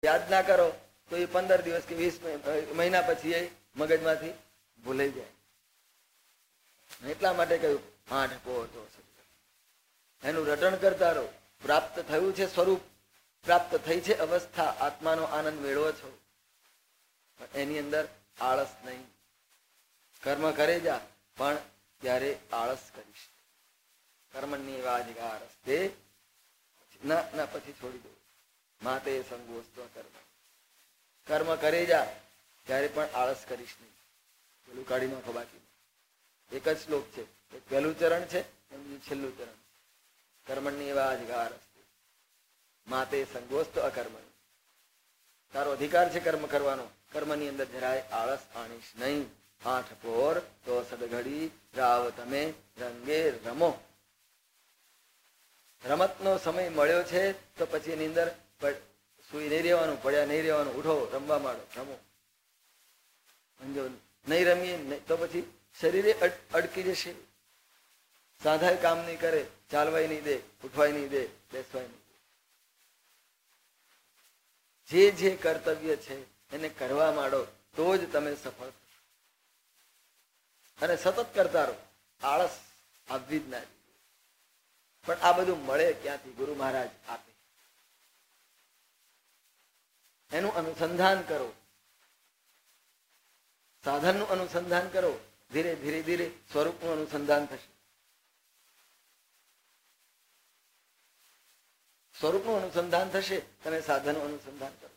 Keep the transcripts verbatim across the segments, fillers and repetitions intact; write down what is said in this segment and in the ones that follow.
યાદ ના કરો તો એ પંદર દિવસ કે વીસ મહિના પછી એ મગજમાંથી ભૂલાઈ જાય. એટલા માટે કહ્યું આઠ પોર તો એનું રટણ કરતા રહો. પ્રાપ્ત થયું છે સ્વરૂપ, પ્રાપ્ત થઈ છે અવસ્થા, આત્માનો આનંદ મેળવો છો, પણ એની અંદર આળસ નહીં. કર્મ કરે જા પણ ત્યારે આળસ કરીશ. કર્મની વાજગાર તે ના ના પછી છોડી દો. માતે સંગોસ્તો કર્મ. કર્મ કરે જા ત્યારે પણ આળસ કરીશ નહીં. પેલું કાઢી નાખો બાકી. એક જ શ્લોક છે. એક પહેલું ચરણ છે, બીજું છેલ્લું ચરણ. કર્મની વાજગાર માતે સંગોસ્ત અકર્મ. તારો અધિકાર છે કર્મ કરવાનો. કર્મની અંદર જરાય આળસ આણીશ નહીં. આઠ પોર તો સદઘડી રાવ તમે રંગે રમો. રમતનો સમય મળ્યો છે તો પછી એની અંદર સુઈ નહીં રહેવાનું, પડ્યા નહીં રહેવાનું. ઉઠો, રમવા માંડો, રમો. સમજો, નહીં રમીએ તો પછી શરીરે અડકી જશે. સાધાય કામ નહીં કરે, ચાલવાય નહીં દે, ઉઠવાય નહીં દે, બેસવાય નહીં દે. જે જે કર્તવ્ય છે એને કરવા માંડો તો જ તમે સફળ થશો. અને સતત કરતા રહો. આળસ આવવી જ ના. પણ આ બધું મળે ક્યાંથી? ગુરુ મહારાજ આપે. એનું અનુસંધાન કરો, સાધનનું અનુસંધાન કરો. ધીરે ધીરે ધીરે સ્વરૂપનું અનુસંધાન થશે. સ્વરૂપનું અનુસંધાન થશે, તમે સાધનનું અનુસંધાન કરો.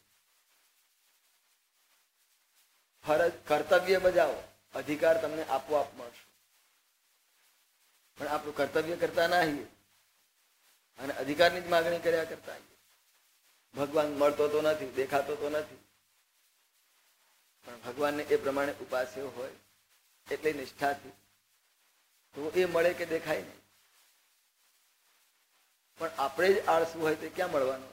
ફરજ કર્તવ્ય બજાવો, અધિકાર તમને આપોઆપ મળશે. પણ આપણું કર્તવ્ય કરતા ના આવીએ અને અધિકારની જ માગણી કર્યા કરતા આવીએ. ભગવાન મળતો તો નથી, દેખાતો તો નથી, પણ ભગવાનને એ પ્રમાણે ઉપાસ્યો હોય એટલે નિષ્ઠાથી તો એ મળે કે દેખાય નહીં. પણ આપણે જ આળસુ હોય તો ક્યાં મળવાનું?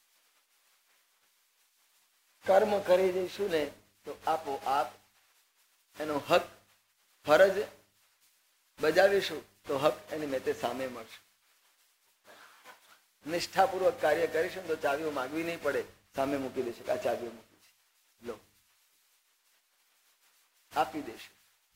કર્મ કરી જઈશું ને તો આપોઆપ એનો હક, ફરજ બજાવીશું તો હક એની મેતે સામે મળશે. નિષ્ઠાપૂર્વક કાર્ય કરીશું તો ચાવીઓ માગવી નહીં પડે, સામે મૂકી દેશે. આ ચાવીઓ મૂકી છે, લો, આપી દેશે.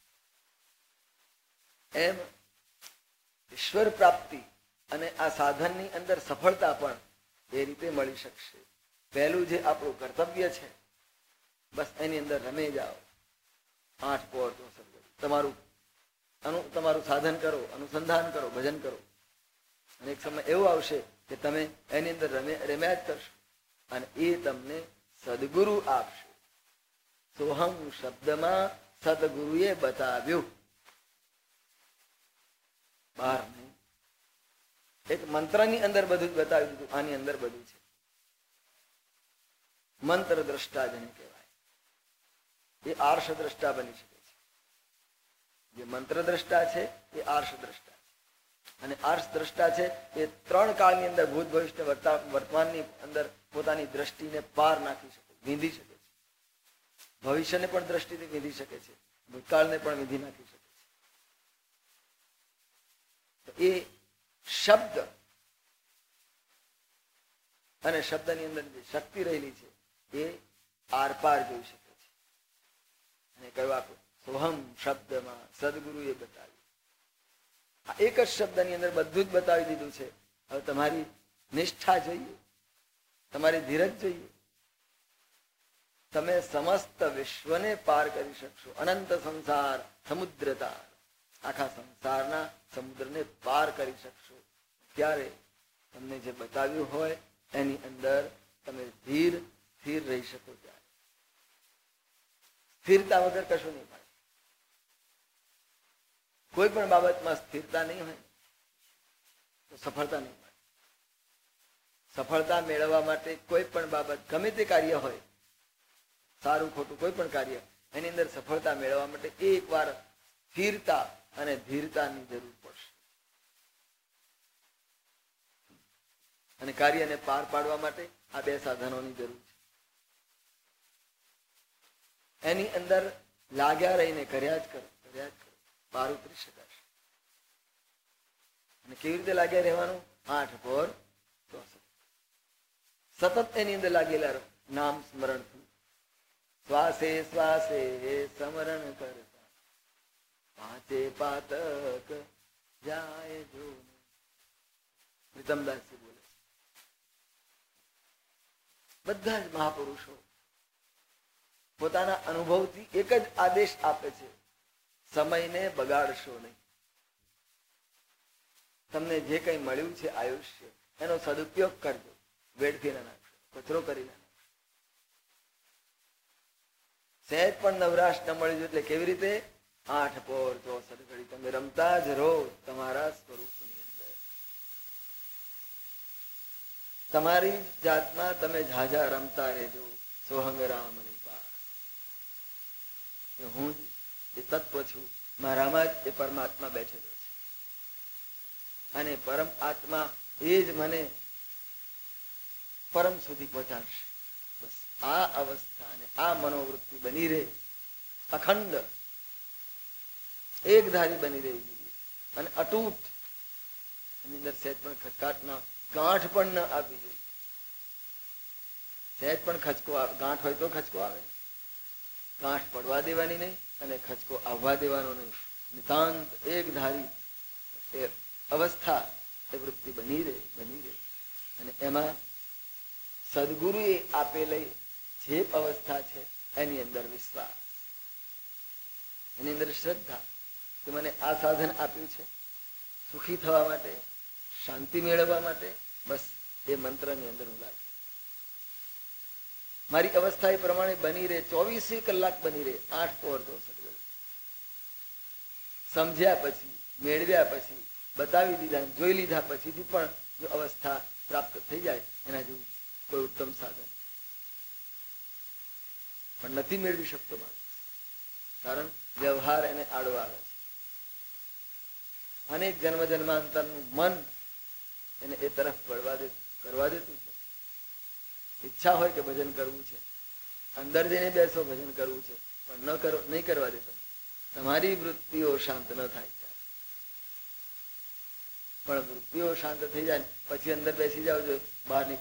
એમ ઈશ્વર પ્રાપ્તિ અને આ સાધનની અંદર સફળતા પણ એ રીતે મળી શકશે. પહેલું જે આપણું કર્તવ્ય છે, બસ એની અંદર રમે જાઓ. આઠ પોર તો તમારું અનુ તમારું સાધન કરો, અનુસંધાન કરો, ભજન કરો. અને એક સમય એવો આવશે કે તમે એની અંદર રમે રમ્યા જ કરશો અને એ તમને સદગુરુ આપશે. સોહમ શબ્દમાં સદગુરુએ બતાવ્યું, બહાર નહીં. એક મંત્રની અંદર બધું જ બતાવી દીધું. આની અંદર બધું છે. મંત્ર દ્રષ્ટા જેને કહેવાય એ આર્ષ દ્રષ્ટા બની શકે છે. જે મંત્ર દ્રષ્ટા છે એ આર્ષ દ્રષ્ટા છે. અને આર્ષ દ્રષ્ટા છે એ ત્રણ કાળની અંદર ભૂત ભવિષ્ય વર્તમાનની અંદર પોતાની દ્રષ્ટિને પાર નાખી શકે, વિંધી શકે છે. ભવિષ્યને પણ દ્રષ્ટિથી વિંધી શકે છે, ભૂતકાળને પણ વિંધી નાખી શકે છે. એ શબ્દ અને શબ્દની અંદર જે શક્તિ રહેલી છે એ આર પાર જોઈ શકે છે. અને કહેવા આપો સોહમ શબ્દમાં સદગુરુએ બતાવ્યું. આ એક જ શબ્દની અંદર બધું જ બતાવી દીધું છે. હવે તમારી નિષ્ઠા જોઈએ, તમારી ધીરજ જોઈએ. તમે સમસ્ત વિશ્વને પાર કરી શકશો. અનંત સંસાર સમુદ્રતા, આખા સંસારના સમુદ્રને પાર કરી શકશો. ત્યારે તમને જે બતાવ્યું હોય એની અંદર તમે ધીર સ્થિર રહી શકો. ત્યારે સ્થિરતા વગર કશું નહીં મળે. કોઈ પણ બાબતમાં સ્થિરતા નહીં હોય તો સફળતા નહીં મળે. સફળતા મેળવવા માટે કોઈ પણ બાબત, ગમે તે કાર્ય હોય, સારું ખોટું કોઈ પણ કાર્ય, એની અંદર સફળતા મેળવવા માટે એક વાર સ્થિરતા અને ધીરતાની જરૂર પડશે. અને કાર્યને પાર પાડવા માટે આ બે સાધનોની જરૂર છે. એની અંદર લાગ્યા રહીને કર્યા જ કરો, કર્યા જ કરો, પાર ઉતરી શકાશે. અને કેવી રીતે લાગ્યા રહેવાનું? આઠ પોર તો સતત એની અંદર લાગેલા રહો. નામ સ્મરણથી, શ્વાસે શ્વાસે સ્મરણ કરતા પાંચે પાતક જાય જો. પ્રીતમદાસજી બોલે છે. બધા જ મહાપુરુષો પોતાના અનુભવથી એક જ આદેશ આપે છે, સમયને બગાડશો નહીં. તમને જે કંઈ મળ્યું છે આયુષ્ય, એનો સદુપયોગ કરજો, વેડફી ના નાખશો, કચરો કરી ના નાખશો. સહેજ પણ નવરાશ ન મળી એટલે કેવી રીતે? આઠ પોર ચોસઠ ઘડી તમે રમતા જ રહો તમારા સ્વરૂપની અંદર. તમારી જાતમાં તમે ઝાઝા રમતા રહેજો. સોહંગ રામ ની પા, હું જ એ તત્વ છું, મારામાં જ એ પરમાત્મા બેઠેલો છે અને પરમ આત્મા એ જ મને પરમ સુધી પહોંચાડશે. બસ આ અવસ્થા અને આ મનોવૃત્તિ બની રહે, અખંડ એક ધારી બની રહેવી જોઈએ અને અતૂટ. એની અંદર સહેજ પણ ખચકાટ ના, ગાંઠ પણ ન આવવી જોઈએ. સહેજ પણ ખચકો આવે, ગાંઠ હોય તો ખચકો આવે, ગાંઠ પડવા દેવાની નહીં અને ખચકો આવવા દેવાનો નહીં. નિતાંત એક ધારી એ અવસ્થા, એ વૃત્તિ બની રહે બની રહે અને એમાં સદગુરુએ આપેલી જે અવસ્થા છે એની અંદર વિશ્વાસ, એની અંદર શ્રદ્ધા કે મને આ સાધન આપ્યું છે સુખી થવા માટે, શાંતિ મેળવવા માટે. બસ એ મંત્રની અંદર હું લાગુ, મારી અવસ્થા એ પ્રમાણે બની રહે, ચોવીસે કલાક બની રહે. આઠ પોર તો સમજ્યા પછી, મેળવ્યા પછી, બતાવી દીધા, જોઈ લીધા પછીથી પણ જો અવસ્થા પ્રાપ્ત થઈ જાય એના જેવું કોઈ ઉત્તમ સાધન પણ નથી મેળવી શકતો માણસ. કારણ વ્યવહાર એને આડો આવે છે. અનેક જન્મ જન્માંતરનું મન એને એ તરફ વળવા દે કરવા દેતું છે. ઈચ્છા હોય કે ભજન કરવું છે, અંદર જઈને બેસો ભજન કરવું છે, પણ ન કરો, નહીં કરવા દેતા. તમારી વૃત્તિઓ શાંત ન થાય, પણ વૃત્તિઓ શાંત થઈ જાય પછી અંદર બેસી જાવ, જો બહાર નીકળો